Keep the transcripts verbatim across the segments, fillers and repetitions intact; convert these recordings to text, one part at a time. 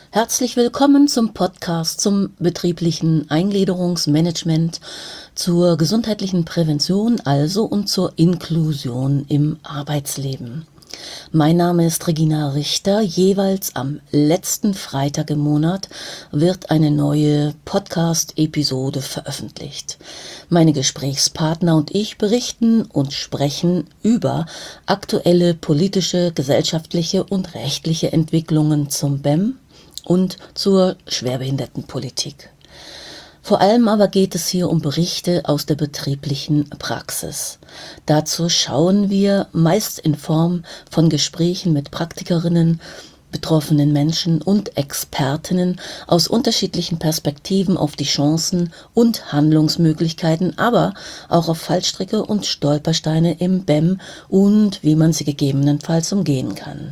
Herzlich willkommen zum Podcast zum betrieblichen Eingliederungsmanagement, zur gesundheitlichen Prävention also und zur Inklusion im Arbeitsleben. Mein Name ist Regina Richter. Jeweils am letzten Freitag im Monat wird eine neue Podcast-Episode veröffentlicht. Meine Gesprächspartner und ich berichten und sprechen über aktuelle politische, gesellschaftliche und rechtliche Entwicklungen zum B E M und zur Schwerbehindertenpolitik. Vor allem aber geht es hier um Berichte aus der betrieblichen Praxis. Dazu schauen wir meist in Form von Gesprächen mit Praktikerinnen, betroffenen Menschen und Expertinnen aus unterschiedlichen Perspektiven auf die Chancen und Handlungsmöglichkeiten, aber auch auf Fallstricke und Stolpersteine im B E M und wie man sie gegebenenfalls umgehen kann.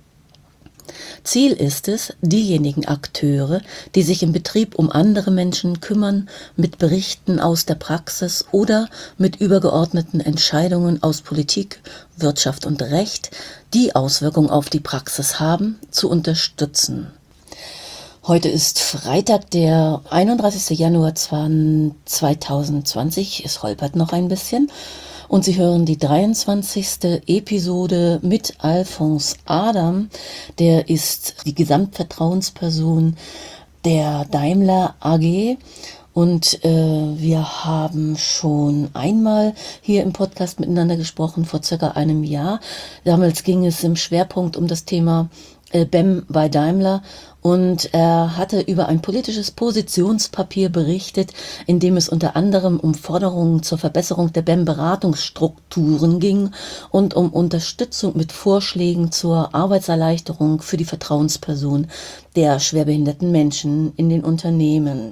Ziel ist es, diejenigen Akteure, die sich im Betrieb um andere Menschen kümmern, mit Berichten aus der Praxis oder mit übergeordneten Entscheidungen aus Politik, Wirtschaft und Recht, die Auswirkungen auf die Praxis haben, zu unterstützen. Heute ist Freitag, der einunddreißigster Januar zweitausendzwanzig, es holpert noch ein bisschen. Und Sie hören die dreiundzwanzigste Episode mit Alfons Adam. Der ist die Gesamtvertrauensperson der Daimler A G. Und äh, wir haben schon einmal hier im Podcast miteinander gesprochen, vor circa einem Jahr. Damals ging es im Schwerpunkt um das Thema äh, B E M bei Daimler. Und er hatte über ein politisches Positionspapier berichtet, in dem es unter anderem um Forderungen zur Verbesserung der B E M-Beratungsstrukturen ging und um Unterstützung mit Vorschlägen zur Arbeitserleichterung für die Vertrauensperson der schwerbehinderten Menschen in den Unternehmen.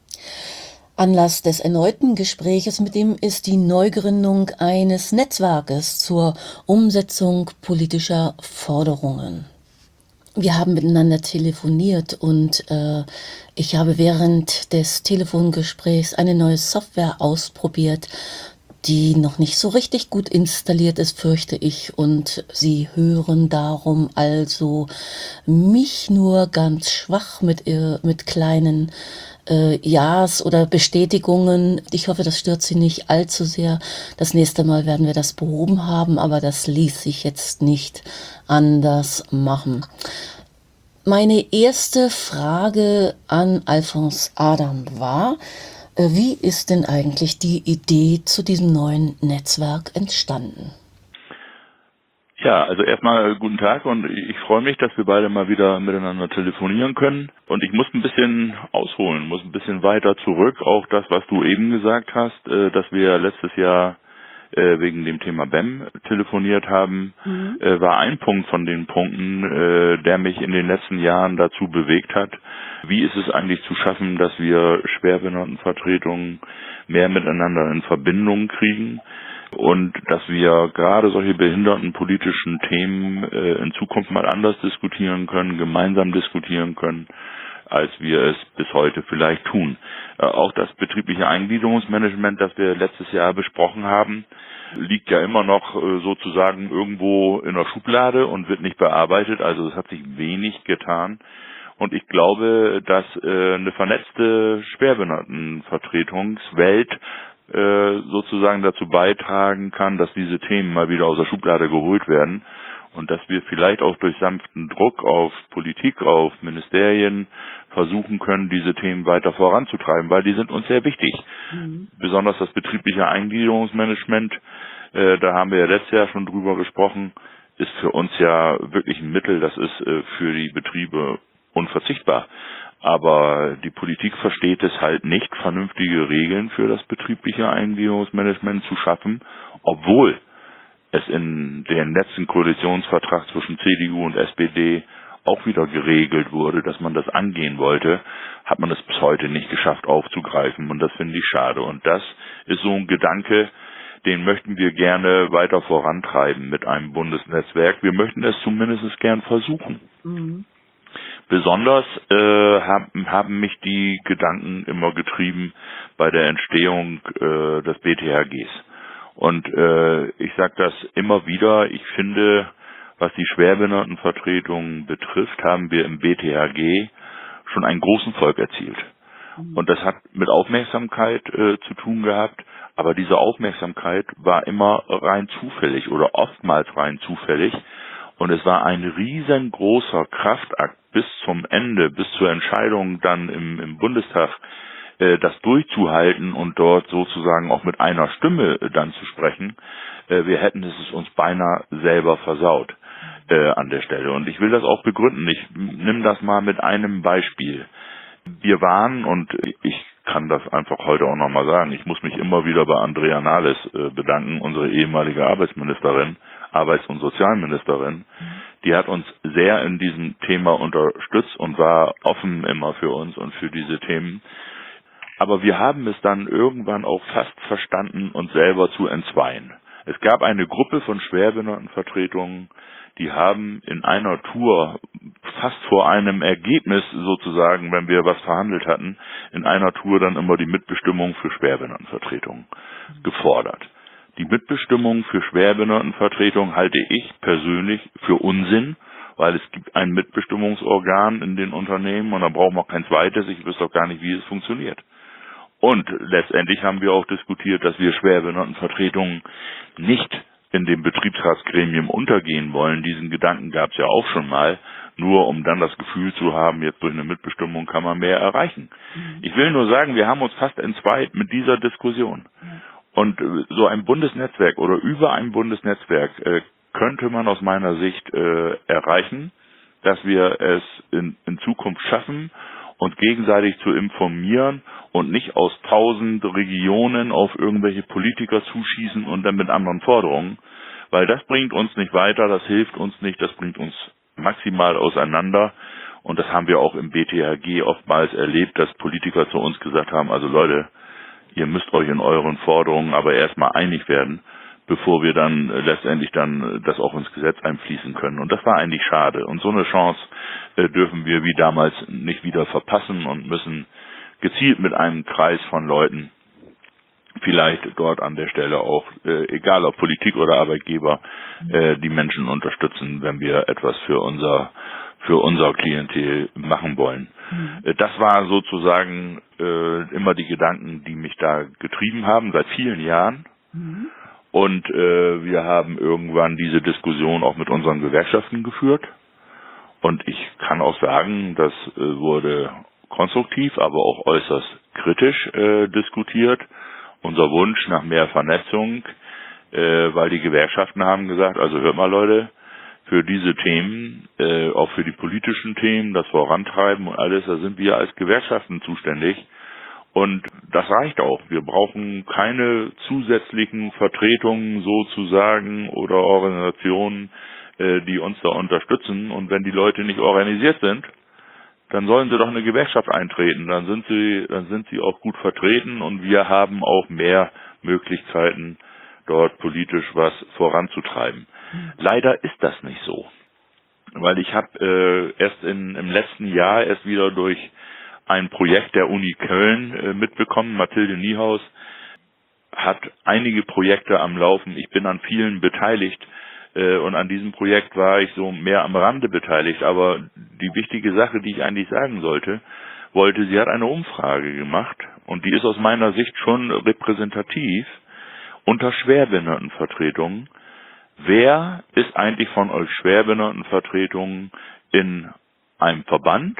Anlass des erneuten Gespräches mit ihm ist die Neugründung eines Netzwerkes zur Umsetzung politischer Forderungen. Wir haben miteinander telefoniert und äh, ich habe während des Telefongesprächs eine neue Software ausprobiert, die noch nicht so richtig gut installiert ist, fürchte ich. Und Sie hören darum also mich nur ganz schwach mit, äh, mit kleinen äh, Ja's oder Bestätigungen. Ich hoffe, das stört Sie nicht allzu sehr. Das nächste Mal werden wir das behoben haben, aber das ließ sich jetzt nicht anders machen. Meine erste Frage an Alfons Adam war, äh, wie ist denn eigentlich die Idee zu diesem neuen Netzwerk entstanden? Ja, also erstmal guten Tag und ich freue mich, dass wir beide mal wieder miteinander telefonieren können. Und ich muss ein bisschen ausholen, muss ein bisschen weiter zurück, auch das, was du eben gesagt hast, äh, dass wir letztes Jahr äh, wegen dem Thema B E M telefoniert haben, mhm. äh, war ein Punkt von den Punkten, äh, der mich in den letzten Jahren dazu bewegt hat. Wie ist es eigentlich zu schaffen, dass wir Schwerbehindertenvertretungen mehr miteinander in Verbindung kriegen und dass wir gerade solche behindertenpolitischen Themen äh, in Zukunft mal anders diskutieren können, gemeinsam diskutieren können, als wir es bis heute vielleicht tun. Äh, auch das betriebliche Eingliederungsmanagement, das wir letztes Jahr besprochen haben, liegt ja immer noch äh, sozusagen irgendwo in der Schublade und wird nicht bearbeitet. Also es hat sich wenig getan. Und ich glaube, dass äh, eine vernetzte Schwerbehindertenvertretungswelt äh, sozusagen dazu beitragen kann, dass diese Themen mal wieder aus der Schublade geholt werden. Und dass wir vielleicht auch durch sanften Druck auf Politik, auf Ministerien versuchen können, diese Themen weiter voranzutreiben, weil die sind uns sehr wichtig. Mhm. Besonders das betriebliche Eingliederungsmanagement, äh, da haben wir ja letztes Jahr schon drüber gesprochen, ist für uns ja wirklich ein Mittel, das ist äh, für die Betriebe unverzichtbar. Aber die Politik versteht es halt nicht, vernünftige Regeln für das betriebliche Eingliederungsmanagement zu schaffen, obwohl es in den letzten Koalitionsvertrag zwischen C D U und S P D auch wieder geregelt wurde, dass man das angehen wollte, hat man es bis heute nicht geschafft aufzugreifen und das finde ich schade. Und das ist so ein Gedanke, den möchten wir gerne weiter vorantreiben mit einem Bundesnetzwerk. Wir möchten es zumindest gern versuchen. Mhm. Besonders äh, haben, haben mich die Gedanken immer getrieben bei der Entstehung äh, des B T H Gs. Und äh, ich sage das immer wieder, ich finde, was die Schwerbehindertenvertretung betrifft, haben wir im B T H G schon einen großen Erfolg erzielt. Und das hat mit Aufmerksamkeit äh, zu tun gehabt, aber diese Aufmerksamkeit war immer rein zufällig oder oftmals rein zufällig. Und es war ein riesengroßer Kraftakt bis zum Ende, bis zur Entscheidung dann im, im Bundestag, äh, das durchzuhalten und dort sozusagen auch mit einer Stimme äh, dann zu sprechen. Äh, wir hätten es uns beinahe selber versaut äh, an der Stelle. Und ich will das auch begründen. Ich nehme das mal mit einem Beispiel. Wir waren, und ich kann das einfach heute auch nochmal sagen, ich muss mich immer wieder bei Andrea Nahles äh, bedanken, unsere ehemalige Arbeitsministerin, Arbeits- und Sozialministerin. Die hat uns sehr in diesem Thema unterstützt und war offen immer für uns und für diese Themen. Aber wir haben es dann irgendwann auch fast verstanden, uns selber zu entzweien. Es gab eine Gruppe von Schwerbehindertenvertretungen, die haben in einer Tour fast vor einem Ergebnis sozusagen, wenn wir was verhandelt hatten, in einer Tour dann immer die Mitbestimmung für Schwerbehindertenvertretungen gefordert. Die Mitbestimmung für Schwerbehindertenvertretungen halte ich persönlich für Unsinn, weil es gibt ein Mitbestimmungsorgan in den Unternehmen und da brauchen wir auch kein zweites. Ich wüsste auch gar nicht, wie es funktioniert. Und letztendlich haben wir auch diskutiert, dass wir Schwerbehindertenvertretungen nicht in dem Betriebsratsgremium untergehen wollen. Diesen Gedanken gab es ja auch schon mal, nur um dann das Gefühl zu haben, jetzt durch eine Mitbestimmung kann man mehr erreichen. Mhm. Ich will nur sagen, wir haben uns fast entzweit mit dieser Diskussion. Mhm. Und so ein Bundesnetzwerk oder über ein Bundesnetzwerk äh, könnte man aus meiner Sicht äh, erreichen, dass wir es in, in Zukunft schaffen, uns gegenseitig zu informieren und nicht aus tausend Regionen auf irgendwelche Politiker zuschießen und dann mit anderen Forderungen, weil das bringt uns nicht weiter, das hilft uns nicht, das bringt uns maximal auseinander. Und das haben wir auch im B T H G oftmals erlebt, dass Politiker zu uns gesagt haben, also Leute, ihr müsst euch in euren Forderungen aber erstmal einig werden, bevor wir dann äh, letztendlich dann das auch ins Gesetz einfließen können. Und das war eigentlich schade. Und so eine Chance äh, dürfen wir wie damals nicht wieder verpassen und müssen gezielt mit einem Kreis von Leuten vielleicht dort an der Stelle auch, äh, egal ob Politik oder Arbeitgeber, äh, die Menschen unterstützen, wenn wir etwas für unser für unser Klientel machen wollen. Mhm. Das war sozusagen äh, immer die Gedanken, die mich da getrieben haben, seit vielen Jahren. Mhm. Und äh, wir haben irgendwann diese Diskussion auch mit unseren Gewerkschaften geführt. Und ich kann auch sagen, das äh, wurde konstruktiv, aber auch äußerst kritisch äh, diskutiert. Unser Wunsch nach mehr Vernetzung, äh, weil die Gewerkschaften haben gesagt, also hört mal Leute, für diese Themen, äh, auch für die politischen Themen, das Vorantreiben und alles, da sind wir als Gewerkschaften zuständig. Und das reicht auch. Wir brauchen keine zusätzlichen Vertretungen sozusagen oder Organisationen, äh, die uns da unterstützen. Und wenn die Leute nicht organisiert sind, dann sollen sie doch eine Gewerkschaft eintreten. Dann sind sie, dann sind sie auch gut vertreten und wir haben auch mehr Möglichkeiten, dort politisch was voranzutreiben. Leider ist das nicht so, weil ich habe äh, erst in, im letzten Jahr erst wieder durch ein Projekt der Uni Köln äh, mitbekommen. Mathilde Niehaus hat einige Projekte am Laufen. Ich bin an vielen beteiligt äh, und an diesem Projekt war ich so mehr am Rande beteiligt. Aber die wichtige Sache, die ich eigentlich sagen sollte, wollte, sie hat eine Umfrage gemacht und die ist aus meiner Sicht schon repräsentativ unter Schwerbehindertenvertretungen. Wer ist eigentlich von euch Schwerbehindertenvertretungen in einem Verband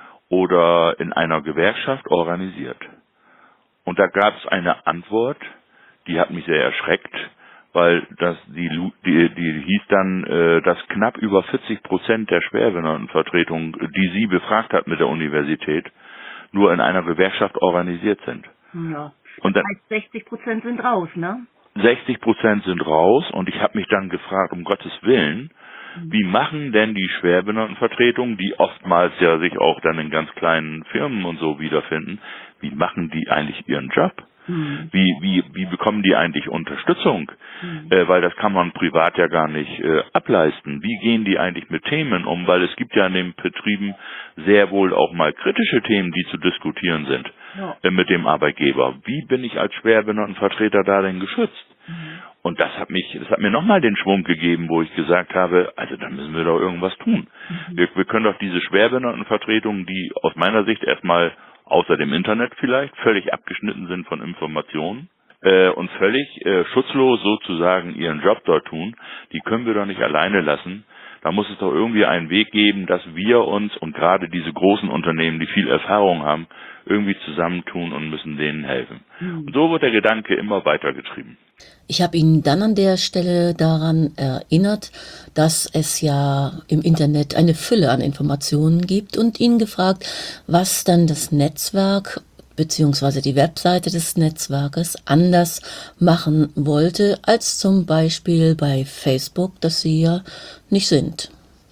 oder in einer Gewerkschaft organisiert? Und da gab es eine Antwort, die hat mich sehr erschreckt, weil das die die, die hieß dann, äh, dass knapp über vierzig Prozent der Schwerbehindertenvertretungen, die sie befragt hat mit der Universität, nur in einer Gewerkschaft organisiert sind. Ja. Und dann, heißt sechzig Prozent sind raus, ne? sechzig Prozent sind raus und ich habe mich dann gefragt, um Gottes Willen, wie machen denn die Schwerbehindertenvertretungen, die oftmals ja sich auch dann in ganz kleinen Firmen und so wiederfinden, wie machen die eigentlich ihren Job? Mhm. Wie, wie, wie bekommen die eigentlich Unterstützung? Mhm. Äh, weil das kann man privat ja gar nicht äh, ableisten. Wie gehen die eigentlich mit Themen um? Weil es gibt ja in den Betrieben sehr wohl auch mal kritische Themen, die zu diskutieren sind, ja, äh, mit dem Arbeitgeber. Wie bin ich als Schwerbehindertenvertreter da denn geschützt? Mhm. Und das hat mich, das hat mir nochmal den Schwung gegeben, wo ich gesagt habe, also da müssen wir doch irgendwas tun. Mhm. Wir, wir können doch diese Schwerbehindertenvertretungen, die aus meiner Sicht erstmal außer dem Internet vielleicht völlig abgeschnitten sind von Informationen äh, und völlig äh, schutzlos sozusagen ihren Job dort tun, die können wir doch nicht alleine lassen. Da muss es doch irgendwie einen Weg geben, dass wir uns und gerade diese großen Unternehmen, die viel Erfahrung haben, irgendwie zusammentun und müssen denen helfen. Mhm. Und so wird der Gedanke immer weitergetrieben. Ich habe ihn dann an der Stelle daran erinnert, dass es ja im Internet eine Fülle an Informationen gibt und ihn gefragt, was dann das Netzwerk beziehungsweise die Webseite des Netzwerkes anders machen wollte, als zum Beispiel bei Facebook, das sie ja nicht sind.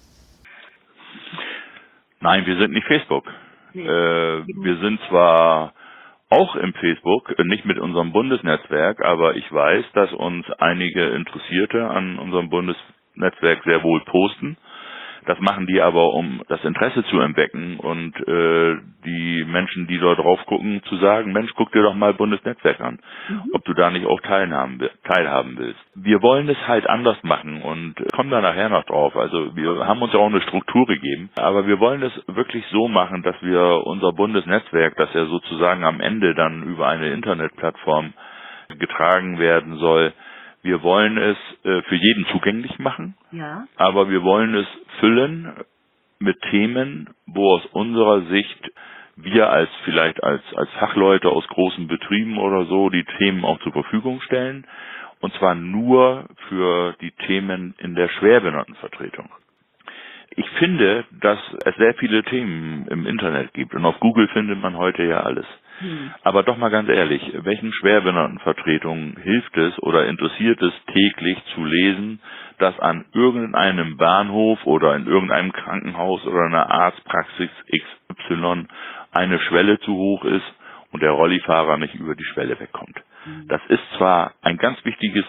Nein, wir sind nicht Facebook. Nee. Äh, wir sind zwar auch im Facebook, nicht mit unserem Bundesnetzwerk, aber ich weiß, dass uns einige Interessierte an unserem Bundesnetzwerk sehr wohl posten. Das machen die aber, um das Interesse zu entwecken und äh, die Menschen, die dort drauf gucken, zu sagen, Mensch, guck dir doch mal Bundesnetzwerk an, mhm. ob du da nicht auch teilhaben, teilhaben willst. Wir wollen es halt anders machen und kommen da nachher noch drauf. Also wir haben uns ja auch eine Struktur gegeben, aber wir wollen es wirklich so machen, dass wir unser Bundesnetzwerk, das ja sozusagen am Ende dann über eine Internetplattform getragen werden soll, wir wollen es äh, für jeden zugänglich machen, ja. aber wir wollen es füllen mit Themen, wo aus unserer Sicht wir als vielleicht als als Fachleute aus großen Betrieben oder so die Themen auch zur Verfügung stellen, und zwar nur für die Themen in der Schwerbehindertenvertretung. Ich finde, dass es sehr viele Themen im Internet gibt und auf Google findet man heute ja alles. Hm. Aber doch mal ganz ehrlich, welchen Schwerbehindertenvertretungen hilft es oder interessiert es täglich zu lesen, dass an irgendeinem Bahnhof oder in irgendeinem Krankenhaus oder einer Arztpraxis X Y eine Schwelle zu hoch ist und der Rollifahrer nicht über die Schwelle wegkommt? Hm. Das ist zwar ein ganz wichtiges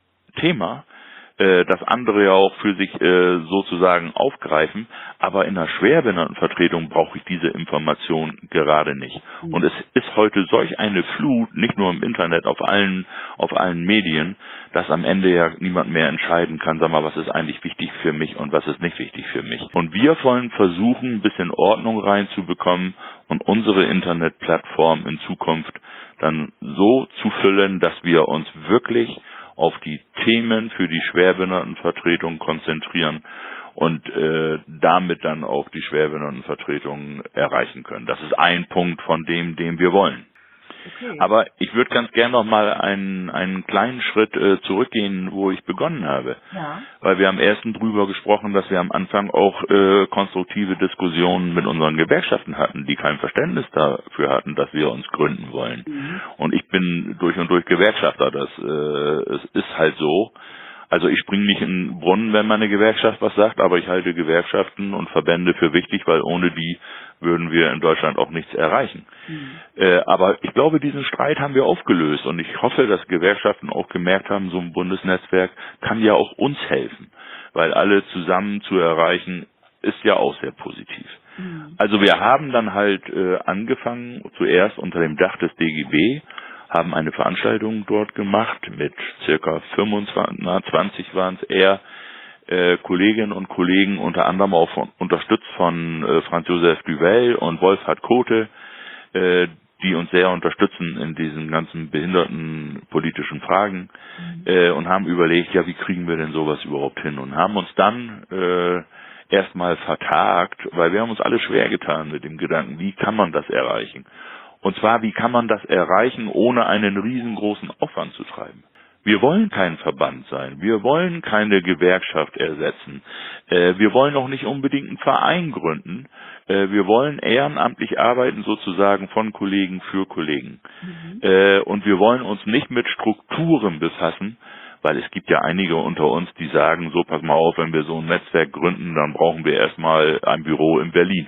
Thema, das andere ja auch für sich äh, sozusagen aufgreifen, aber in der Schwerbehindertenvertretung brauche ich diese Information gerade nicht. Und es ist heute solch eine Flut, nicht nur im Internet, auf allen auf allen Medien, dass am Ende ja niemand mehr entscheiden kann, sag mal, was ist eigentlich wichtig für mich und was ist nicht wichtig für mich. Und wir wollen versuchen, ein bisschen Ordnung reinzubekommen und unsere Internetplattform in Zukunft dann so zu füllen, dass wir uns wirklich auf die Themen für die Schwerbehindertenvertretung konzentrieren und äh, damit dann auch die Schwerbehindertenvertretung erreichen können. Das ist ein Punkt von dem, den wir wollen. Okay. Aber ich würde ganz gerne noch mal einen, einen kleinen Schritt äh, zurückgehen, wo ich begonnen habe. Ja. Weil wir haben ersten drüber gesprochen, dass wir am Anfang auch äh, konstruktive Diskussionen mit unseren Gewerkschaften hatten, die kein Verständnis dafür hatten, dass wir uns gründen wollen. Mhm. Und ich bin durch und durch Gewerkschafter, das äh, es ist halt so. Also ich springe nicht in den Brunnen, wenn meine Gewerkschaft was sagt, aber ich halte Gewerkschaften und Verbände für wichtig, weil ohne die würden wir in Deutschland auch nichts erreichen. Mhm. Äh, aber ich glaube, diesen Streit haben wir aufgelöst und ich hoffe, dass Gewerkschaften auch gemerkt haben, so ein Bundesnetzwerk kann ja auch uns helfen, weil alle zusammen zu erreichen, ist ja auch sehr positiv. Mhm. Also wir haben dann halt äh, angefangen, zuerst unter dem Dach des D G B, haben eine Veranstaltung dort gemacht mit circa fünfundzwanzig, na, zwanzig waren es eher, äh, Kolleginnen und Kollegen, unter anderem auch von, unterstützt von äh, Franz Josef Duvel und Wolfhard Kote, äh, die uns sehr unterstützen in diesen ganzen behindertenpolitischen Fragen, mhm. äh, und haben überlegt, ja, wie kriegen wir denn sowas überhaupt hin, und haben uns dann äh, erstmal vertagt, weil wir haben uns alle schwer getan mit dem Gedanken, wie kann man das erreichen? Und zwar, wie kann man das erreichen, ohne einen riesengroßen Aufwand zu treiben? Wir wollen kein Verband sein. Wir wollen keine Gewerkschaft ersetzen. Äh, wir wollen auch nicht unbedingt einen Verein gründen. Äh, wir wollen ehrenamtlich arbeiten, sozusagen von Kollegen für Kollegen. Mhm. Äh, und wir wollen uns nicht mit Strukturen befassen, weil es gibt ja einige unter uns, die sagen, so, pass mal auf, wenn wir so ein Netzwerk gründen, dann brauchen wir erstmal ein Büro in Berlin.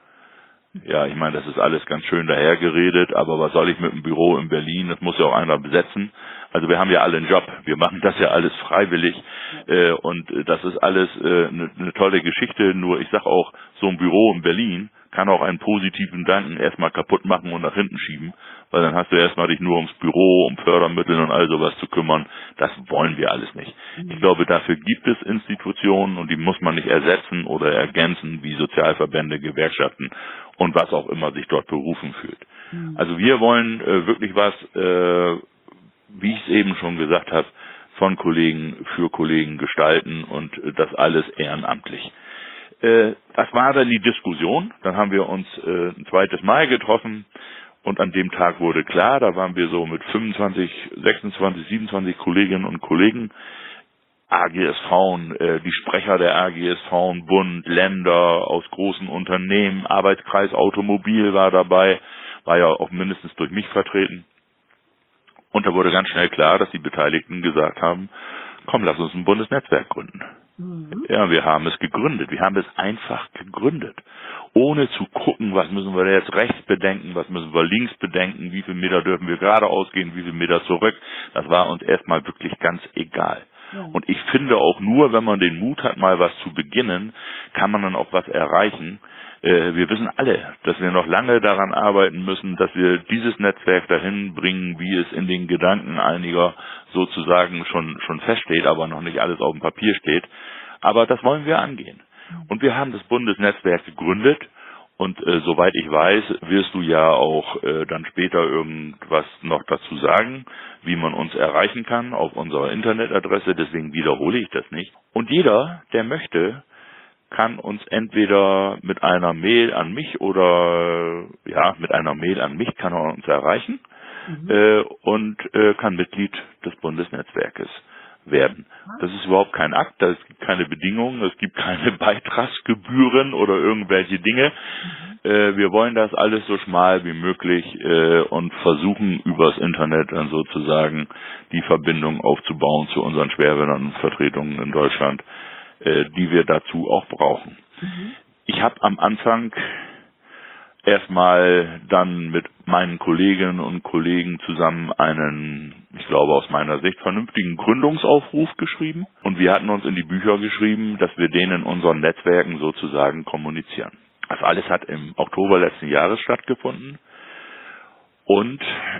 Ja, ich meine, das ist alles ganz schön dahergeredet, aber was soll ich mit einem Büro in Berlin? Das muss ja auch einer besetzen. Also wir haben ja alle einen Job, wir machen das ja alles freiwillig, äh, und das ist alles eine äh, ne, ne tolle Geschichte. Nur ich sag auch, so ein Büro in Berlin, kann auch einen positiven Gedanken erstmal kaputt machen und nach hinten schieben, weil dann hast du erstmal dich nur ums Büro, um Fördermittel und all sowas zu kümmern. Das wollen wir alles nicht. Ich glaube, dafür gibt es Institutionen und die muss man nicht ersetzen oder ergänzen, wie Sozialverbände, Gewerkschaften und was auch immer sich dort berufen fühlt. Also wir wollen äh, wirklich was, äh, wie ich es eben schon gesagt habe, von Kollegen für Kollegen gestalten und äh, das alles ehrenamtlich. Äh, das war dann die Diskussion. Dann haben wir uns äh, ein zweites Mal getroffen und an dem Tag wurde klar, da waren wir so mit fünfundzwanzig, sechsundzwanzig, siebenundzwanzig Kolleginnen und Kollegen, A G S V, äh, die Sprecher der A G S V, Bund, Länder aus großen Unternehmen, Arbeitskreis Automobil war dabei, war ja auch mindestens durch mich vertreten. Und da wurde ganz schnell klar, dass die Beteiligten gesagt haben, komm, lass uns ein Bundesnetzwerk gründen. Mhm. Ja, wir haben es gegründet. Wir haben es einfach gegründet. Ohne zu gucken, was müssen wir jetzt rechts bedenken, was müssen wir links bedenken, wie viele Meter dürfen wir geradeaus gehen, wie viele Meter zurück. Das war uns erstmal wirklich ganz egal. Ja. Und ich finde auch nur, wenn man den Mut hat, mal was zu beginnen, kann man dann auch was erreichen. Wir wissen alle, dass wir noch lange daran arbeiten müssen, dass wir dieses Netzwerk dahin bringen, wie es in den Gedanken einiger sozusagen schon schon feststeht, aber noch nicht alles auf dem Papier steht. Aber das wollen wir angehen. Und wir haben das Bundesnetzwerk gegründet und äh, soweit ich weiß, wirst du ja auch äh, dann später irgendwas noch dazu sagen, wie man uns erreichen kann auf unserer Internetadresse, deswegen wiederhole ich das nicht. Und jeder, der möchte, kann uns entweder mit einer Mail an mich oder ja mit einer Mail an mich kann er uns erreichen mhm. äh, und äh, kann Mitglied des Bundesnetzwerkes werden. Das ist überhaupt kein Akt, es gibt keine Bedingungen, es gibt keine Beitragsgebühren oder irgendwelche Dinge. Mhm. Äh, wir wollen das alles so schmal wie möglich äh, und versuchen übers Internet dann sozusagen die Verbindung aufzubauen zu unseren Schwerbehindertenvertretungen in Deutschland, die wir dazu auch brauchen. Mhm. Ich habe am Anfang erstmal dann mit meinen Kolleginnen und Kollegen zusammen einen, ich glaube aus meiner Sicht, vernünftigen Gründungsaufruf geschrieben und wir hatten uns in die Bücher geschrieben, dass wir den in unseren Netzwerken sozusagen kommunizieren. Das alles hat im Oktober letzten Jahres stattgefunden. Und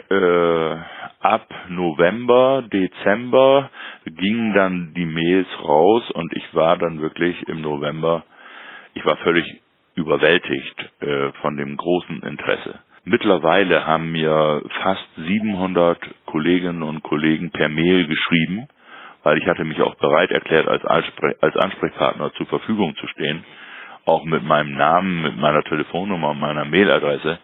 äh, ab November, Dezember gingen dann die Mails raus und ich war dann wirklich im November, ich war völlig überwältigt äh, von dem großen Interesse. Mittlerweile haben mir fast siebenhundert Kolleginnen und Kollegen per Mail geschrieben, weil ich hatte mich auch bereit erklärt, als, Anspre- als Ansprechpartner zur Verfügung zu stehen, auch mit meinem Namen, mit meiner Telefonnummer und meiner Mailadresse.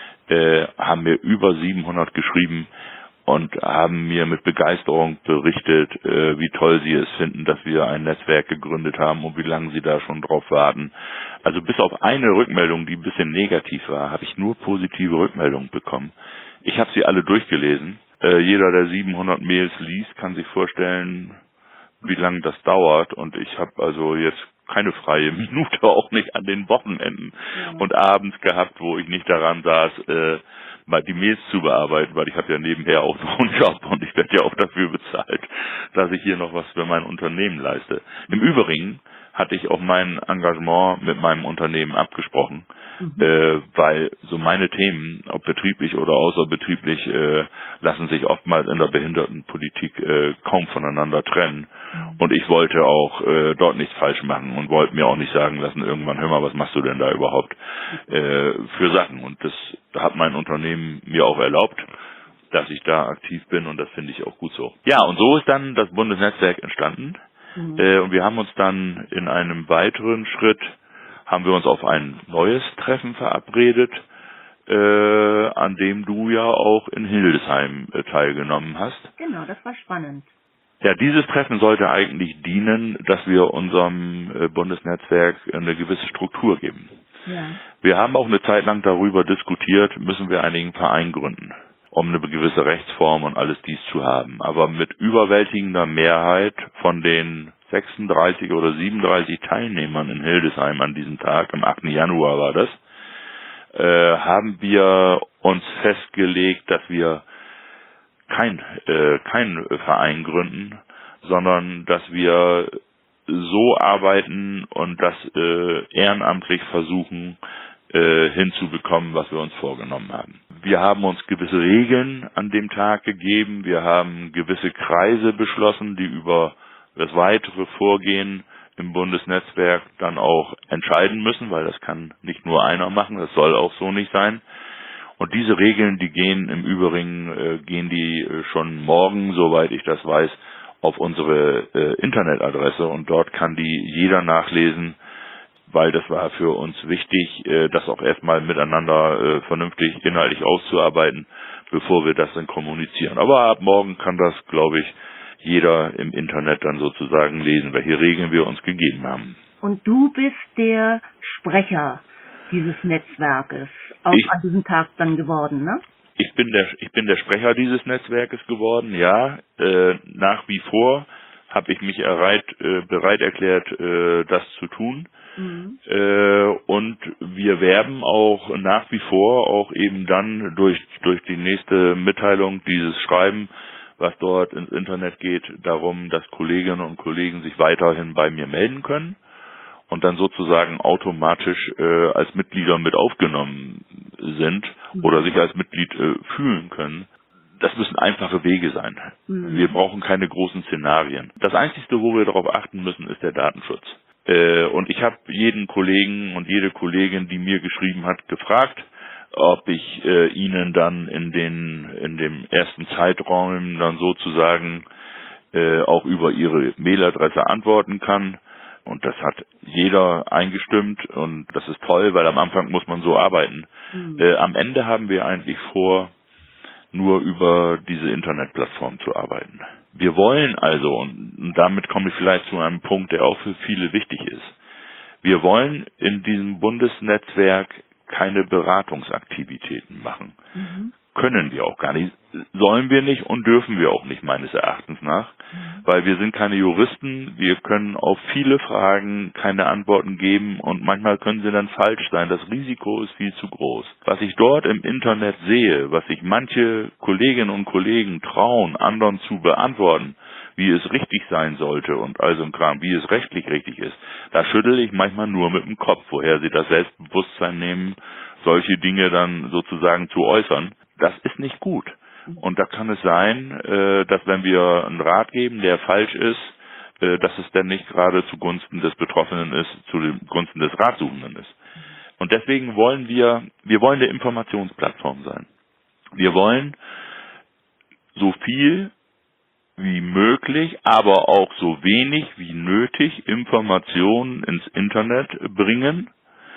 Äh, haben mir über siebenhundert geschrieben und haben mir mit Begeisterung berichtet, äh, wie toll sie es finden, dass wir ein Netzwerk gegründet haben und wie lange sie da schon drauf warten. Also bis auf eine Rückmeldung, die ein bisschen negativ war, habe ich nur positive Rückmeldungen bekommen. Ich habe sie alle durchgelesen. Äh, jeder, der siebenhundert Mails liest, kann sich vorstellen, wie lange das dauert. Und ich habe also jetzt keine freie Minute, auch nicht an den Wochenenden ja. und abends gehabt, wo ich nicht daran saß, äh, mal die Mails zu bearbeiten, weil ich habe ja nebenher auch noch einen Job und ich werde ja auch dafür bezahlt, dass ich hier noch was für mein Unternehmen leiste. Im Übrigen hatte ich auch mein Engagement mit meinem Unternehmen abgesprochen, mhm. äh, weil so meine Themen, ob betrieblich oder außerbetrieblich, äh, lassen sich oftmals in der Behindertenpolitik äh, kaum voneinander trennen. Mhm. Und ich wollte auch äh, dort nichts falsch machen und wollte mir auch nicht sagen lassen, irgendwann, hör mal, was machst du denn da überhaupt äh, für Sachen? Und das hat mein Unternehmen mir auch erlaubt, dass ich da aktiv bin und das finde ich auch gut so. Ja, und so ist dann das Bundesnetzwerk entstanden. Mhm. Äh, und wir haben uns dann in einem weiteren Schritt, haben wir uns auf ein neues Treffen verabredet, äh, an dem du ja auch in Hildesheim äh, teilgenommen hast. Genau, das war spannend. Ja, dieses Treffen sollte eigentlich dienen, dass wir unserem äh, Bundesnetzwerk eine gewisse Struktur geben. Ja. Wir haben auch eine Zeit lang darüber diskutiert, müssen wir einen Verein gründen, um eine gewisse Rechtsform und alles dies zu haben. Aber mit überwältigender Mehrheit von den sechsunddreißig oder siebenunddreißig Teilnehmern in Hildesheim an diesem Tag, am achten Januar war das, äh, haben wir uns festgelegt, dass wir kein, äh, kein Verein gründen, sondern dass wir so arbeiten und das äh, ehrenamtlich versuchen, äh, hinzubekommen, was wir uns vorgenommen haben. Wir haben uns gewisse Regeln an dem Tag gegeben. Wir haben gewisse Kreise beschlossen, die über das weitere Vorgehen im Bundesnetzwerk dann auch entscheiden müssen, weil das kann nicht nur einer machen, das soll auch so nicht sein. Und diese Regeln, die gehen im Übrigen, äh, gehen die äh, schon morgen, soweit ich das weiß, auf unsere äh, Internetadresse und dort kann die jeder nachlesen, weil das war für uns wichtig, äh, das auch erstmal miteinander äh, vernünftig inhaltlich auszuarbeiten, bevor wir das dann kommunizieren. Aber ab morgen kann das, glaube ich, jeder im Internet dann sozusagen lesen, welche Regeln wir uns gegeben haben. Und du bist der Sprecher dieses Netzwerkes, auch Ich, an diesem Tag dann geworden, ne? ich bin der ich bin der Sprecher dieses Netzwerkes geworden, ja. Äh, nach wie vor habe ich mich erreit, äh, bereit erklärt, äh, das zu tun. Mhm. Äh, und wir werben auch nach wie vor, auch eben dann durch durch die nächste Mitteilung, dieses Schreiben, was dort ins Internet geht, darum, dass Kolleginnen und Kollegen sich weiterhin bei mir melden können und dann sozusagen automatisch äh, als Mitglieder mit aufgenommen sind mhm. oder sich als Mitglied äh, fühlen können. Das müssen einfache Wege sein. Mhm. Wir brauchen keine großen Szenarien. Das Einzige, wo wir darauf achten müssen, ist der Datenschutz. Äh, und ich habe jeden Kollegen und jede Kollegin, die mir geschrieben hat, gefragt, ob ich äh, ihnen dann in den in dem ersten Zeitraum dann sozusagen äh, auch über ihre Mailadresse antworten kann. Und das hat jeder eingestimmt und das ist toll, weil am Anfang muss man so arbeiten. Mhm. Äh, am Ende haben wir eigentlich vor, nur über diese Internetplattform zu arbeiten. Wir wollen also, und damit komme ich vielleicht zu einem Punkt, der auch für viele wichtig ist, wir wollen in diesem Bundesnetzwerk keine Beratungsaktivitäten machen. Mhm. Können wir auch gar nicht. Sollen wir nicht und dürfen wir auch nicht, meines Erachtens nach. Mhm. Weil wir sind keine Juristen, wir können auf viele Fragen keine Antworten geben und manchmal können sie dann falsch sein. Das Risiko ist viel zu groß. Was ich dort im Internet sehe, was sich manche Kolleginnen und Kollegen trauen, anderen zu beantworten, wie es richtig sein sollte und all so ein Kram, wie es rechtlich richtig ist, da schüttel ich manchmal nur mit dem Kopf, woher sie das Selbstbewusstsein nehmen, solche Dinge dann sozusagen zu äußern. Das ist nicht gut. Und da kann es sein, äh, dass wenn wir einen Rat geben, der falsch ist, äh, dass es dann nicht gerade zugunsten des Betroffenen ist, zugunsten des Ratsuchenden ist. Und deswegen wollen wir, wir wollen eine Informationsplattform sein. Wir wollen so viel wie möglich, aber auch so wenig wie nötig Informationen ins Internet bringen,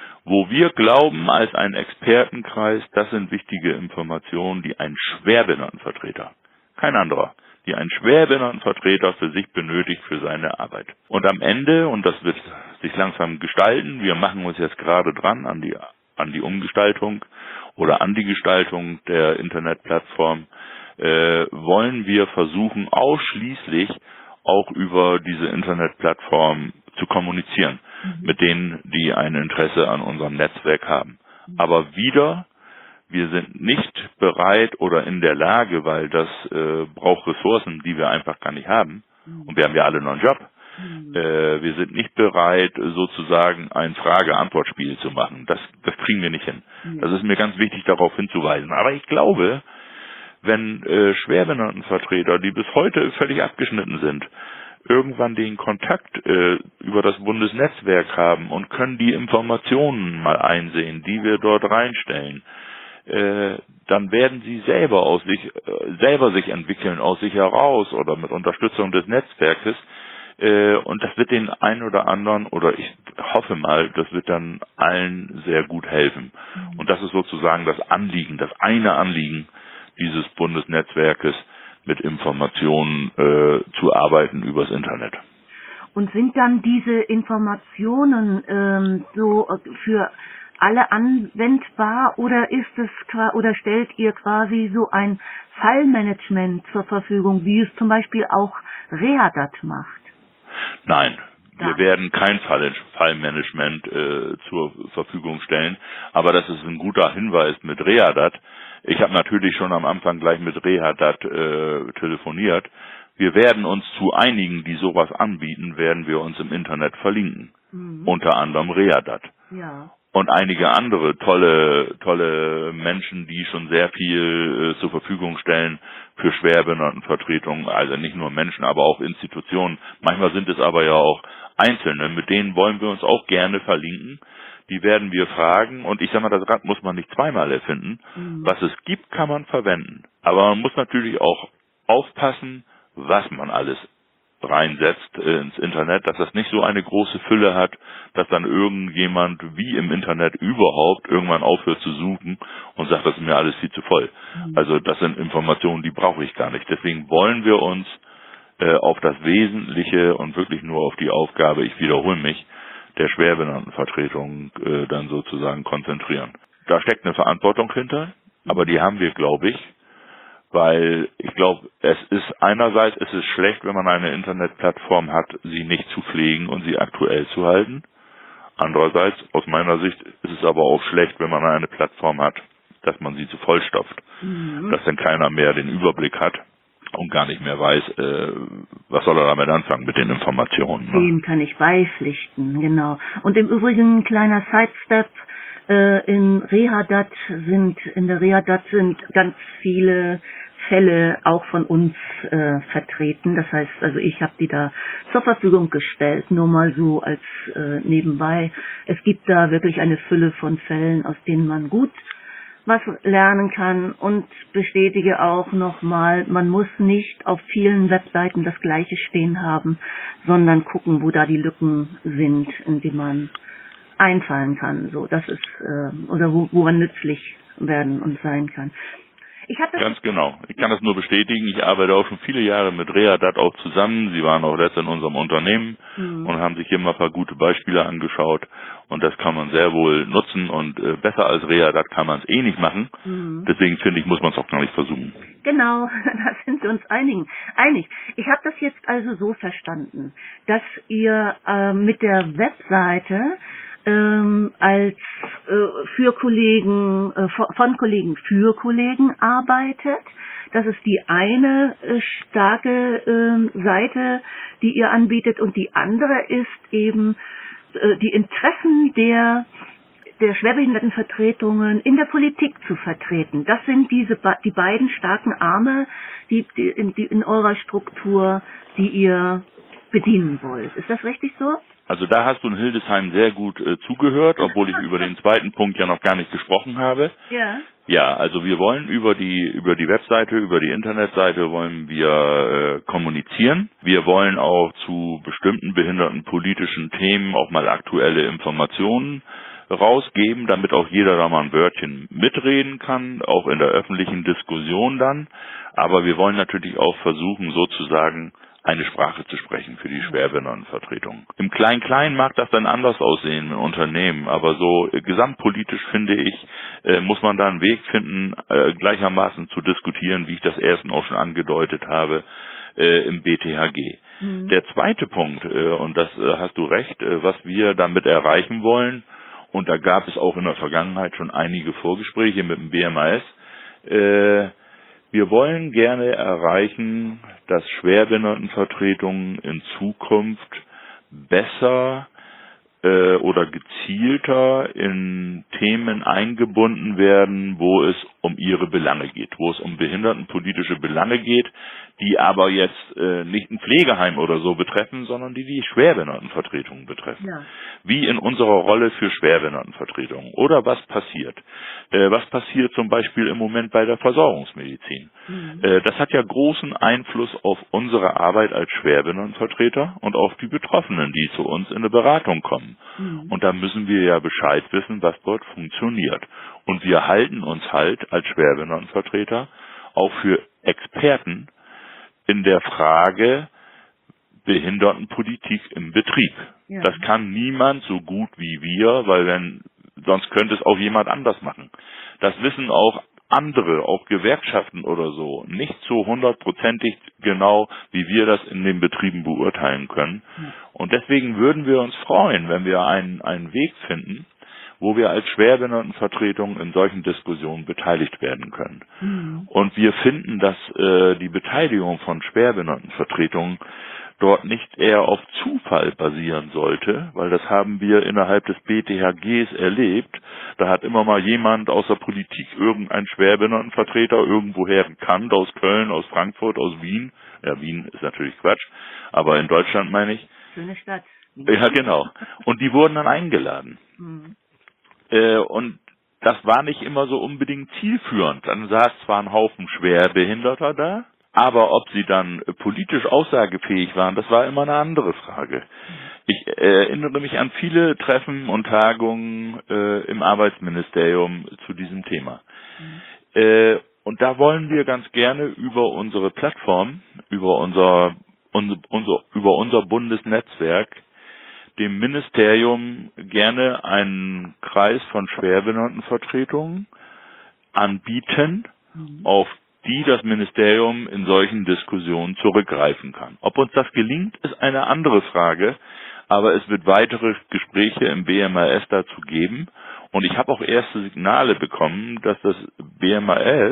wo wir glauben, als ein Expertenkreis, das sind wichtige Informationen, die ein Schwerbehindertenvertreter, kein anderer, die ein Schwerbehindertenvertreter für sich benötigt für seine Arbeit. Und am Ende, und das wird sich langsam gestalten, wir machen uns jetzt gerade dran an die, an die Umgestaltung oder an die Gestaltung der Internetplattform, äh, wollen wir versuchen, ausschließlich auch über diese Internetplattform zu kommunizieren, mhm. mit denen, die ein Interesse an unserem Netzwerk haben. Mhm. Aber wieder, wir sind nicht bereit oder in der Lage, weil das äh, braucht Ressourcen, die wir einfach gar nicht haben. Mhm. Und wir haben ja alle noch einen Job. Mhm. Äh, wir sind nicht bereit, sozusagen ein Frage-Antwort-Spiel zu machen. Das, das kriegen wir nicht hin. Mhm. Das ist mir ganz wichtig, darauf hinzuweisen. Aber ich glaube, wenn äh, Schwerbehindertenvertreter, die bis heute völlig abgeschnitten sind, irgendwann den Kontakt äh, über das Bundesnetzwerk haben und können die Informationen mal einsehen, die wir dort reinstellen, äh, dann werden sie selber aus sich äh, selber sich entwickeln aus sich heraus oder mit Unterstützung des Netzwerkes äh, und das wird den einen oder anderen oder ich hoffe mal, das wird dann allen sehr gut helfen. Mhm. Und das ist sozusagen das Anliegen, das eine Anliegen dieses Bundesnetzwerkes, mit Informationen äh, zu arbeiten übers Internet. Und sind dann diese Informationen ähm, so für alle anwendbar oder ist es oder stellt ihr quasi so ein Fallmanagement zur Verfügung, wie es zum Beispiel auch Readat macht? Nein, wir ja. werden kein Fall, Fallmanagement äh, zur Verfügung stellen, aber das ist ein guter Hinweis mit Readat. Ich habe natürlich schon am Anfang gleich mit Readat äh, telefoniert. Wir werden uns zu einigen, die sowas anbieten, werden wir uns im Internet verlinken. Mhm. Unter anderem Readat. Ja. und einige andere tolle, tolle Menschen, die schon sehr viel äh, zur Verfügung stellen für Schwerbehindertenvertretungen, also nicht nur Menschen, aber auch Institutionen. Manchmal sind es aber ja auch Einzelne, mit denen wollen wir uns auch gerne verlinken. Die werden wir fragen und ich sag mal, das Rad muss man nicht zweimal erfinden. Mhm. Was es gibt, kann man verwenden. Aber man muss natürlich auch aufpassen, was man alles reinsetzt äh, ins Internet, dass das nicht so eine große Fülle hat, dass dann irgendjemand wie im Internet überhaupt irgendwann aufhört zu suchen und sagt, das ist mir alles viel zu voll. Mhm. Also das sind Informationen, die brauche ich gar nicht. Deswegen wollen wir uns äh, auf das Wesentliche und wirklich nur auf die Aufgabe, ich wiederhole mich, der Schwerbehindertenvertretung äh, dann sozusagen konzentrieren. Da steckt eine Verantwortung hinter, aber die haben wir, glaube ich, weil ich glaube, es ist einerseits ist es schlecht, wenn man eine Internetplattform hat, sie nicht zu pflegen und sie aktuell zu halten. Andererseits, aus meiner Sicht, ist es aber auch schlecht, wenn man eine Plattform hat, dass man sie zu vollstopft, mhm. dass dann keiner mehr den Überblick hat und gar nicht mehr weiß, äh, was soll er damit anfangen mit den Informationen. Ne? Dem kann ich beipflichten, genau. Und im Übrigen, kleiner Sidestep, äh, in Rehadat sind, in der Rehadat sind ganz viele Fälle auch von uns äh, vertreten. Das heißt, also ich habe die da zur Verfügung gestellt, nur mal so als äh, nebenbei. Es gibt da wirklich eine Fülle von Fällen, aus denen man gut was lernen kann und bestätige auch nochmal, man muss nicht auf vielen Webseiten das Gleiche stehen haben, sondern gucken, wo da die Lücken sind, in die man einfallen kann. So, das ist, äh, oder wo, wo man nützlich werden und sein kann. Ich hab das Ganz genau. Ich kann das nur bestätigen. Ich arbeite auch schon viele Jahre mit Rehadat auch zusammen. Sie waren auch letztens in unserem Unternehmen mhm. und haben sich hier mal ein paar gute Beispiele angeschaut. Und das kann man sehr wohl nutzen. Und äh, besser als Rehadat kann man es eh nicht machen. Mhm. Deswegen finde ich, muss man es auch gar nicht versuchen. Genau, da sind wir uns einigen, einig. Ich habe das jetzt also so verstanden, dass ihr äh, mit der Webseite ähm, als äh, für Kollegen, äh, von Kollegen für Kollegen arbeitet. Das ist die eine äh, starke äh, Seite, die ihr anbietet, und die andere ist eben äh, die Interessen der der Schwerbehindertenvertretungen in der Politik zu vertreten. Das sind diese die beiden starken Arme, die, die, in, die in eurer Struktur, die ihr bedienen wollt. Ist das richtig so? Also da hast du in Hildesheim sehr gut äh, zugehört, obwohl ich über den zweiten Punkt ja noch gar nicht gesprochen habe. Ja. Ja, also wir wollen über die über die Webseite, über die Internetseite wollen wir äh, kommunizieren. Wir wollen auch zu bestimmten behindertenpolitischen Themen auch mal aktuelle Informationen rausgeben, damit auch jeder da mal ein Wörtchen mitreden kann, auch in der öffentlichen Diskussion dann. Aber wir wollen natürlich auch versuchen, sozusagen eine Sprache zu sprechen für die Schwerbehindertenvertretung. Im Klein-Klein mag das dann anders aussehen im Unternehmen, aber so äh, gesamtpolitisch, finde ich, äh, muss man da einen Weg finden, äh, gleichermaßen zu diskutieren, wie ich das ersten auch schon angedeutet habe, äh, im B T H G. Mhm. Der zweite Punkt, äh, und das äh, hast du recht, äh, was wir damit erreichen wollen, und da gab es auch in der Vergangenheit schon einige Vorgespräche mit dem B M A S, äh, wir wollen gerne erreichen, dass Schwerbehindertenvertretungen in Zukunft besser äh, oder gezielter in Themen eingebunden werden, wo es um ihre Belange geht, wo es um behindertenpolitische Belange geht, die aber jetzt äh, nicht ein Pflegeheim oder so betreffen, sondern die die Schwerbehindertenvertretungen betreffen. Ja. Wie in unserer Rolle für Schwerbehindertenvertretungen. Oder was passiert? Äh, was passiert zum Beispiel im Moment bei der Versorgungsmedizin? Mhm. Äh, das hat ja großen Einfluss auf unsere Arbeit als Schwerbehindertenvertreter und auf die Betroffenen, die zu uns in eine Beratung kommen. Mhm. Und da müssen wir ja Bescheid wissen, was dort funktioniert. Und wir halten uns halt als Schwerbehindertenvertreter auch für Experten in der Frage Behindertenpolitik im Betrieb. Ja. Das kann niemand so gut wie wir, weil wenn, sonst könnte es auch jemand anders machen. Das wissen auch andere, auch Gewerkschaften oder so, nicht so hundertprozentig genau, wie wir das in den Betrieben beurteilen können. Ja. Und deswegen würden wir uns freuen, wenn wir einen, einen Weg finden, wo wir als Schwerbehindertenvertretung in solchen Diskussionen beteiligt werden können. Mhm. Und wir finden, dass äh, die Beteiligung von Schwerbehindertenvertretungen dort nicht eher auf Zufall basieren sollte, weil das haben wir innerhalb des B T H Gs erlebt. Da hat immer mal jemand aus der Politik, irgendein Schwerbehindertenvertreter irgendwoher gekannt, aus Köln, aus Frankfurt, aus Wien. Ja, Wien ist natürlich Quatsch, aber in Deutschland meine ich. Schöne Stadt. Ja, genau. Und die wurden dann eingeladen. Mhm. Äh, und das war nicht immer so unbedingt zielführend. Dann saß zwar ein Haufen Schwerbehinderter da, aber ob sie dann politisch aussagefähig waren, das war immer eine andere Frage. Ich äh, erinnere mich an viele Treffen und Tagungen äh, im Arbeitsministerium zu diesem Thema. Mhm. Äh, und da wollen wir ganz gerne über unsere Plattform, über unser, unser, unser, über unser Bundesnetzwerk dem Ministerium gerne einen Kreis von Schwerbehindertenvertretungen anbieten, mhm. auf die das Ministerium in solchen Diskussionen zurückgreifen kann. Ob uns das gelingt, ist eine andere Frage, aber es wird weitere Gespräche im B M A S dazu geben und ich habe auch erste Signale bekommen, dass das B M A S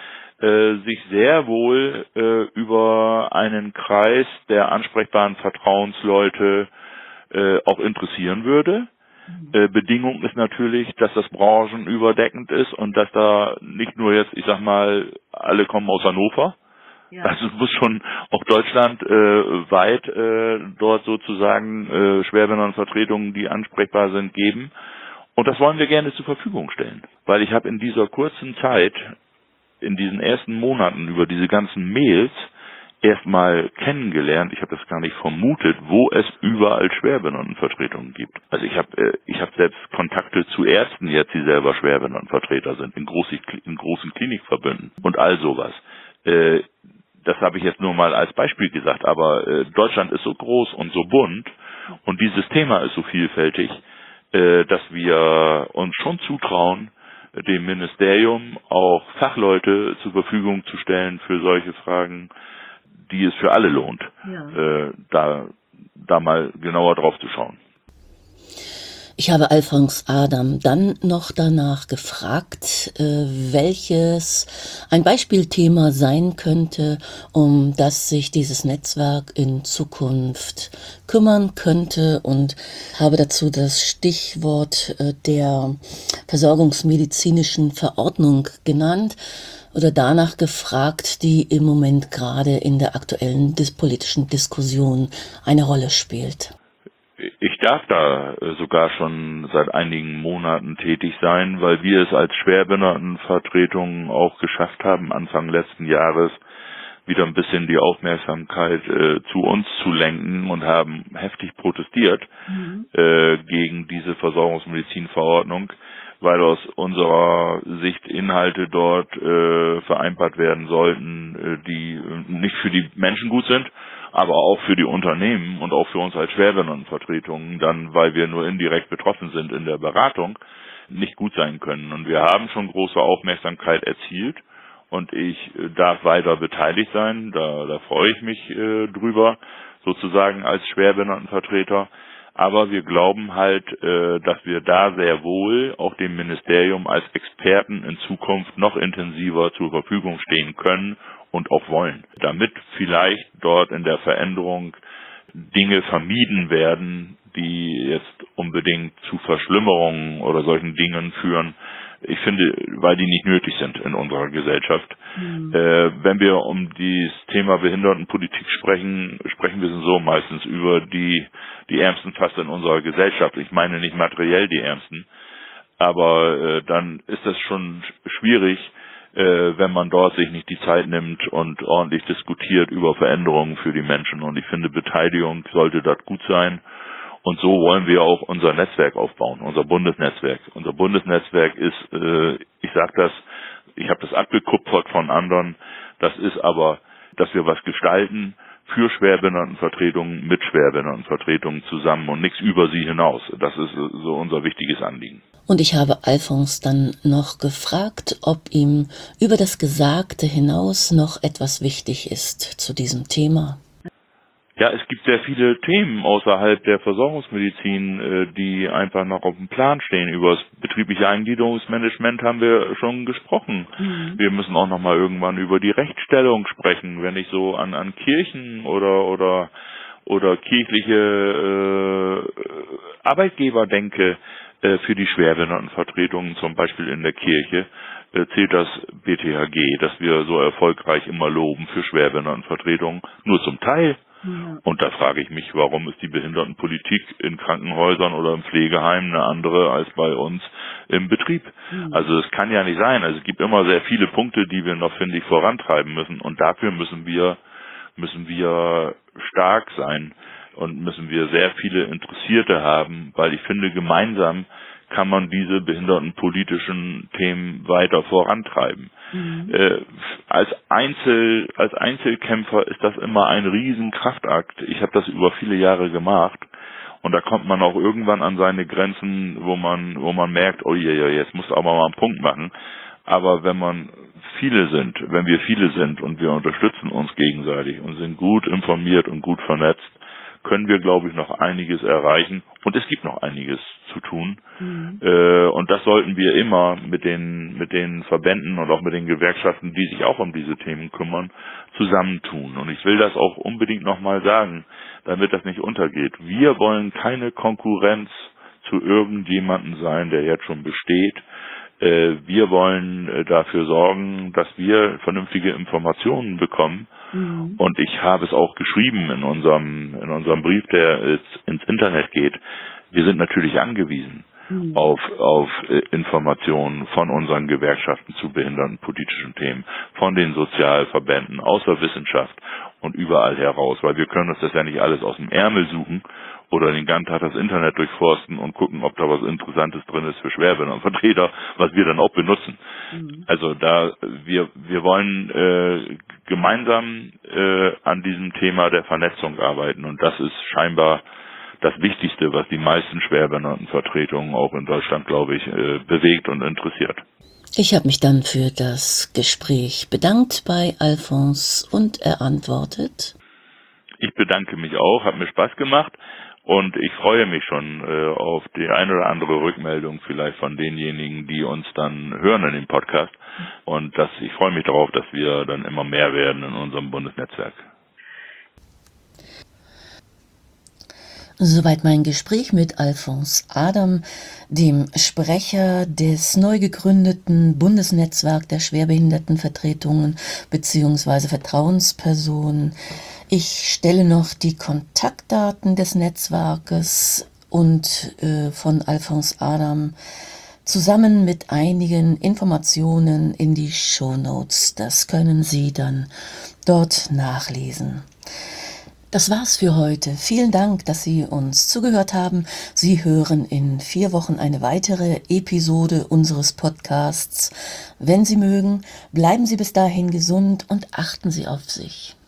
äh, sich sehr wohl äh, über einen Kreis der ansprechbaren Vertrauensleute äh, auch interessieren würde. Äh, Bedingung ist natürlich, dass das branchenüberdeckend ist und dass da nicht nur jetzt, ich sag mal, alle kommen aus Hannover. Ja. Also es muss schon auch Deutschland äh, weit äh, dort sozusagen äh, Schwerbehindertenvertretungen, die ansprechbar sind, geben. Und das wollen wir gerne zur Verfügung stellen. Weil ich habe in dieser kurzen Zeit, in diesen ersten Monaten über diese ganzen Mails erstmal kennengelernt, ich habe das gar nicht vermutet, wo es überall Schwerbehindertenvertretungen gibt. Also ich habe äh, ich habe selbst Kontakte zu Ärzten jetzt, die selber Schwerbehindertenvertreter sind, in, große, in großen Klinikverbünden und all sowas. Äh, das habe ich jetzt nur mal als Beispiel gesagt, aber äh, Deutschland ist so groß und so bunt und dieses Thema ist so vielfältig, äh, dass wir uns schon zutrauen, dem Ministerium auch Fachleute zur Verfügung zu stellen für solche Fragen, die es für alle lohnt, ja. äh, da, da mal genauer drauf zu schauen. Ich habe Alfons Adam dann noch danach gefragt, äh, welches ein Beispielthema sein könnte, um das sich dieses Netzwerk in Zukunft kümmern könnte und habe dazu das Stichwort äh, der versorgungsmedizinischen Verordnung genannt oder danach gefragt, die im Moment gerade in der aktuellen dis- politischen Diskussion eine Rolle spielt. Ich darf da sogar schon seit einigen Monaten tätig sein, weil wir es als Schwerbehindertenvertretung auch geschafft haben, Anfang letzten Jahres wieder ein bisschen die Aufmerksamkeit äh, zu uns zu lenken und haben heftig protestiert mhm. äh, gegen diese Versorgungsmedizinverordnung, weil aus unserer Sicht Inhalte dort äh, vereinbart werden sollten, äh, die nicht für die Menschen gut sind, aber auch für die Unternehmen und auch für uns als Schwerbehindertenvertretungen, dann, weil wir nur indirekt betroffen sind in der Beratung, nicht gut sein können. Und wir haben schon große Aufmerksamkeit erzielt und ich darf weiter beteiligt sein, da, da freue ich mich äh, drüber, sozusagen als Schwerbehindertenvertreter. Aber wir glauben halt, äh, dass wir da sehr wohl auch dem Ministerium als Experten in Zukunft noch intensiver zur Verfügung stehen können und auch wollen, damit vielleicht dort in der Veränderung Dinge vermieden werden, die jetzt unbedingt zu Verschlimmerungen oder solchen Dingen führen. Ich finde, weil die nicht nötig sind in unserer Gesellschaft. Mhm. Äh, wenn wir um das Thema Behindertenpolitik sprechen, sprechen wir so meistens über die, die Ärmsten fast in unserer Gesellschaft. Ich meine nicht materiell die Ärmsten, aber äh, dann ist das schon schwierig, äh, wenn man dort sich nicht die Zeit nimmt und ordentlich diskutiert über Veränderungen für die Menschen. Und ich finde, Beteiligung sollte dort gut sein. Und so wollen wir auch unser Netzwerk aufbauen, unser Bundesnetzwerk. Unser Bundesnetzwerk ist, äh, ich sage das, ich habe das abgekupfert von anderen, das ist aber, dass wir was gestalten für Schwerbehindertenvertretungen, mit Schwerbehindertenvertretungen zusammen und nichts über sie hinaus. Das ist so unser wichtiges Anliegen. Und ich habe Alfons dann noch gefragt, ob ihm über das Gesagte hinaus noch etwas wichtig ist zu diesem Thema. Ja, es gibt sehr viele Themen außerhalb der Versorgungsmedizin, die einfach noch auf dem Plan stehen. Über das betriebliche Eingliederungsmanagement haben wir schon gesprochen. Mhm. Wir müssen auch noch mal irgendwann über die Rechtsstellung sprechen, wenn ich so an, an Kirchen oder, oder, oder kirchliche äh, Arbeitgeber denke, äh, für die Schwerbehindertenvertretungen, zum Beispiel in der Kirche, äh, zählt das B T H G, das wir so erfolgreich immer loben für Schwerbehindertenvertretungen, nur zum Teil. Ja. Und da frage ich mich, warum ist die Behindertenpolitik in Krankenhäusern oder im Pflegeheim eine andere als bei uns im Betrieb? Mhm. Also es kann ja nicht sein. Also es gibt immer sehr viele Punkte, die wir noch, finde ich, vorantreiben müssen. Und dafür müssen wir, müssen wir stark sein und müssen wir sehr viele Interessierte haben, weil ich finde, gemeinsam kann man diese behindertenpolitischen Themen weiter vorantreiben. Mhm. Äh, als Einzel, als Einzelkämpfer ist das immer ein riesen Kraftakt. Ich habe das über viele Jahre gemacht und da kommt man auch irgendwann an seine Grenzen, wo man, wo man merkt, oh je, je, jetzt muss aber mal einen Punkt machen. Aber wenn man viele sind, wenn wir viele sind und wir unterstützen uns gegenseitig und sind gut informiert und gut vernetzt, können wir, glaube ich, noch einiges erreichen. Und es gibt noch einiges zu tun. Mhm. Äh, und das sollten wir immer mit den, mit den Verbänden und auch mit den Gewerkschaften, die sich auch um diese Themen kümmern, zusammentun. Und ich will das auch unbedingt nochmal sagen, damit das nicht untergeht. Wir wollen keine Konkurrenz zu irgendjemandem sein, der jetzt schon besteht. Äh, wir wollen äh, dafür sorgen, dass wir vernünftige Informationen bekommen. Mhm. Und ich habe es auch geschrieben in unserem, in unserem Brief, der äh, ins Internet geht. Wir sind natürlich angewiesen mhm. auf, auf äh, Informationen von unseren Gewerkschaften zu behindertenpolitischen Themen, von den Sozialverbänden, aus der Wissenschaft und überall heraus, weil wir können uns das ja nicht alles aus dem Ärmel suchen oder den ganzen Tag das Internet durchforsten und gucken, ob da was Interessantes drin ist für Schwerbehindertenvertreter, was wir dann auch benutzen. Mhm. Also da, wir, wir wollen äh, gemeinsam äh, an diesem Thema der Vernetzung arbeiten und das ist scheinbar das Wichtigste, was die meisten Schwerbehindertenvertretungen auch in Deutschland, glaube ich, äh, bewegt und interessiert. Ich habe mich dann für das Gespräch bedankt bei Alfons und er antwortet: Ich bedanke mich auch, hat mir Spaß gemacht. Und ich freue mich schon äh, auf die eine oder andere Rückmeldung vielleicht von denjenigen, die uns dann hören in dem Podcast. Und das, ich freue mich darauf, dass wir dann immer mehr werden in unserem Bundesnetzwerk. Soweit mein Gespräch mit Alfons Adam, dem Sprecher des neu gegründeten Bundesnetzwerk der Schwerbehindertenvertretungen bzw. Vertrauenspersonen. Ich stelle noch die Kontaktdaten des Netzwerkes und äh, von Alfons Adam zusammen mit einigen Informationen in die Shownotes. Das können Sie dann dort nachlesen. Das war's für heute. Vielen Dank, dass Sie uns zugehört haben. Sie hören in vier Wochen eine weitere Episode unseres Podcasts. Wenn Sie mögen, bleiben Sie bis dahin gesund und achten Sie auf sich.